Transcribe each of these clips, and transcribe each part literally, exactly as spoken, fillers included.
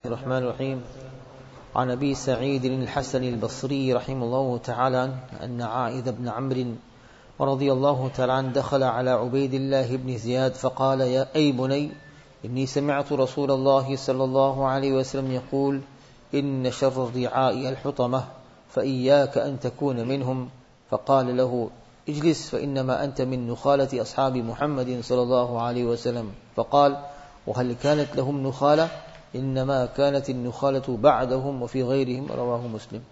الرحمن الرحيم عن أبي سعيد الحسن البصري رحمه الله تعالى أن عائذ بن عمرو رضي الله تعالى عنه دخل على عبيد الله بن زياد فقال يا أي بني إني سمعت رسول الله صلى الله عليه وسلم يقول إن شر الرعاء الحطمة فإياك أن تكون منهم. فقال له اجلس فإنما أنت من نخالة أصحاب محمد صلى الله عليه وسلم. فقال وهل كانت لهم نخالة؟ إنما كانت النخالة بعدهم وفي غيرهم. رواه مسلم.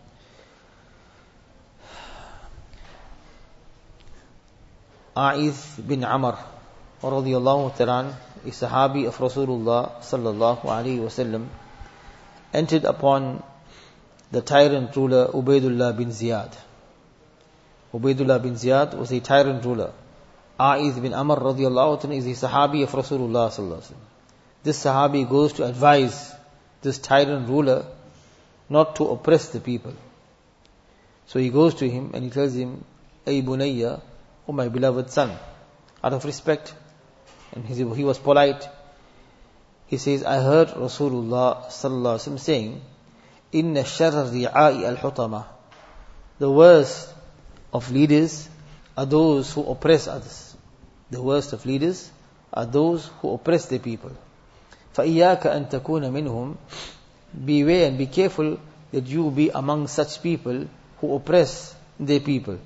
A'idh bin Amr radiyallahu ta'ala, a Sahabi of Rasulullah sallallahu alayhi wasallam, entered upon the tyrant ruler Ubaidullah bin Ziyad. Ubaidullah bin Ziyad was a tyrant ruler. A'idh bin Amr radiyallahu ta'ala is a Sahabi of Rasulullah sallallahu alayhi wasallam. This Sahabi goes to advise this tyrant ruler not to oppress the people. So he goes to him and he tells him, Ay bunayya, O my beloved son, out of respect. And he, he was polite. He says, I heard Rasulullah sallallahu alaihi wasallam saying, Inna sharra ri'a'i al-hutama. The worst of leaders are those who oppress others. The worst of leaders are those who oppress their people. فَإِيَّاكَ أَن تَكُونَ مِنْهُمْ. Beware and be careful that you be among such people who oppress their people.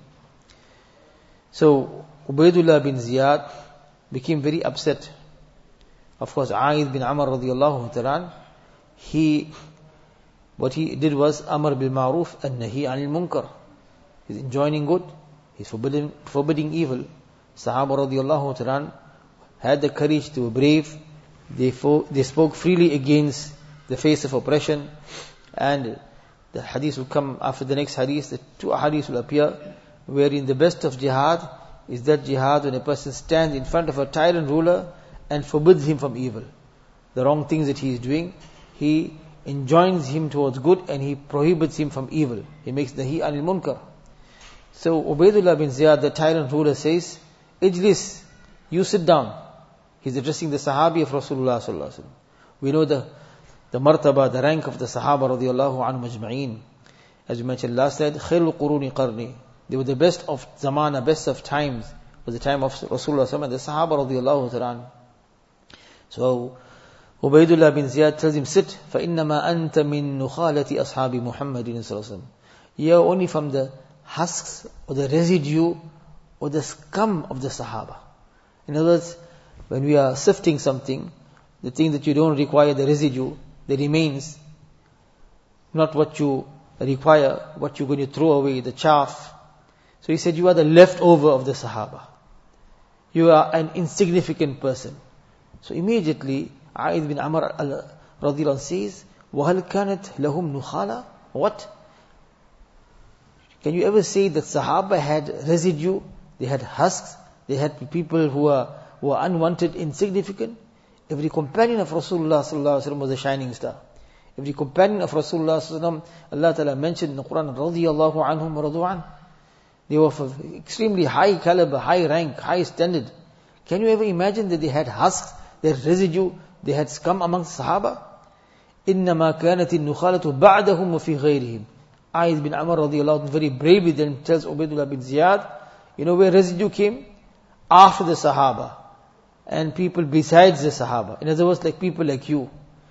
So, Ubaidullah bin Ziyad became very upset. Of course, A'idh bin Amr radiyallahu ta'ala, he, what he did was, Amr bil Ma'ruf and Nahi anil Munkar. He's enjoining good, he's forbidding, forbidding evil. Sahaba radiyallahu ta'ala had the courage to be brave. They, fo- they spoke freely against the face of oppression. And the hadith will come after the next hadith. The two hadiths will appear, wherein the best of jihad is that jihad when a person stands in front of a tyrant ruler and forbids him from evil. The wrong things that he is doing, he enjoins him towards good and he prohibits him from evil. He makes nahi anil munkar. So Ubaidullah bin Ziyad, the tyrant ruler, says, Ijlis, you sit down. He's addressing the Sahabi of Rasulullah sallallahu alaihi wasallam. We know the the martaba, the rank of the Sahaba radiyallahu anhum ajma'een. As we mentioned last night, khairul quruni qarni. They were the best of zamana, best of times, was the time of Rasulullah sallallahu alaihi wasallam and the Sahaba radiyallahu ta'ala. So Ubaidullah bin Ziyad tells him, sit, فَإِنَّمَا أَنْتَ مِن نُخَالَةِ أَصْحَابِ مُحَمَّدٍ sallallahu alaihi wasallam. You are only from the husks or the residue or the scum of the Sahaba. In other words, when we are sifting something, the thing that you don't require, the residue, the remains, not what you require, what you're going to throw away, the chaff. So he said, you are the leftover of the Sahaba. You are an insignificant person. So immediately, A'idh bin Amr radhiyallahu says, وَهَلْ كَانَتْ لَهُمْ نُخَالَةً. What? Can you ever say that Sahaba had residue? They had husks? They had people who are, who are unwanted, insignificant? Every companion of Rasulullah sallallahu alaihi wasallam was a shining star. Every companion of Rasulullah sallallahu alaihi wasallam, Allah Ta'ala mentioned in the Quran, radiyallahu anhum wa radu an. They were of extremely high caliber, high rank, high standard. Can you ever imagine that they had husks, they had residue, they had scum amongst Sahaba? إِنَّمَا كَانَتِ النُّخَالَةُ بَعْدَهُمْ وَفِي غَيْرِهِمْ. A'idh bin Amr radiyallahu anhu very bravely then tells Ubaidullah bin Ziyad, you know where residue came? After the Sahaba. And people besides the Sahaba. In other words, like people like you.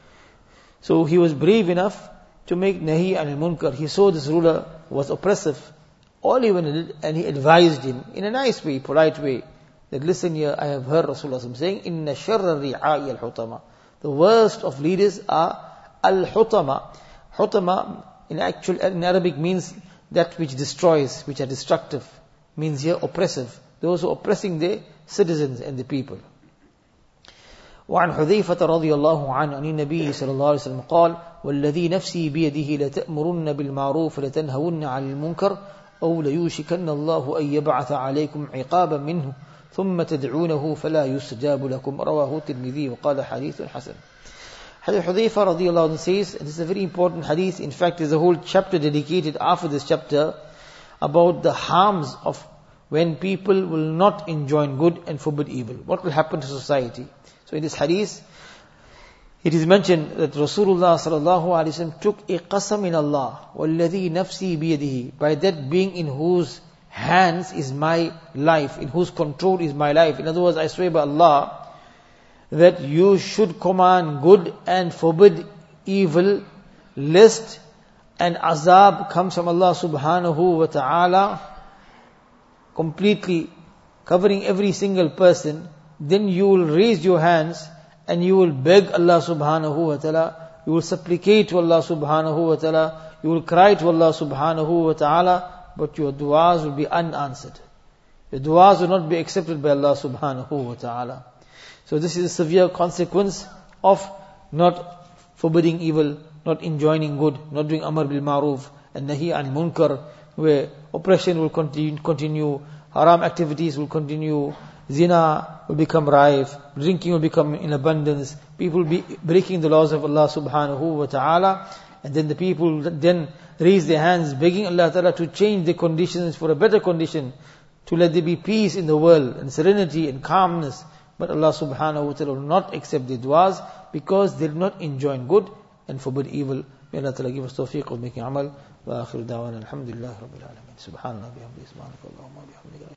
So he was brave enough to make nahi anil munkar. He saw this ruler was oppressive. All he wanted, and he advised him in a nice way, polite way, that listen here, I have heard Rasulullah saying, Inna sharra ri'a'i al-hutama. The worst of leaders are al-hutama. Hutama in actual, in Arabic means that which destroys, which are destructive. Means here oppressive. Those who are oppressing their citizens and the people. وعن حذيفة رضي الله عنه عن النبي صلى الله عليه وسلم قال والذي نفسي بيده لتأمرن بالمعروف لتنهون عن المنكر أو ليوشكن الله أن يبعث عليكم عقابا منه ثم تدعونه فلا يستجاب لكم. رواه الترمذي وقال حديث حسن. Hadith Hudhayfa radiyallahu anhu says, and this is a very important hadith. In fact, there's a whole chapter dedicated after this chapter about the harms of when people will not enjoin good and forbid evil. What will happen to society? So in this hadith, It is mentioned that Rasulullah sallallahu alaihi wasallam took a qasam in Allah, وَالَّذِي نَفْسِي بِيَدِهِ, by that being in whose hands is my life, in whose control is my life. In other words, I swear by Allah that you should command good and forbid evil, lest an azab comes from Allah subhanahu wa ta'ala, completely covering every single person. Then you will raise your hands and you will beg Allah subhanahu wa ta'ala, you will supplicate to Allah subhanahu wa ta'ala, you will cry to Allah subhanahu wa ta'ala, but your du'as will be unanswered. Your du'as will not be accepted by Allah subhanahu wa ta'ala. So this is a severe consequence of not forbidding evil, not enjoining good, not doing amar bil ma'ruf and nahi an munkar, where oppression will continue, continue, haram activities will continue, zina will become rife, drinking will become in abundance, people will be breaking the laws of Allah subhanahu wa ta'ala, and then the people then raise their hands begging Allah ta'ala to change the conditions for a better condition, to let there be peace in the world and serenity and calmness. But Allah subhanahu wa ta'ala will not accept the du'as because they did not enjoin good and forbid evil. May Allah ta'ala give us tawfiq of making amal. Wa akhir da'wana alhamdulillah rabbil alamin. Subhanallah bihamdihi subhanakallahumma bihamdika.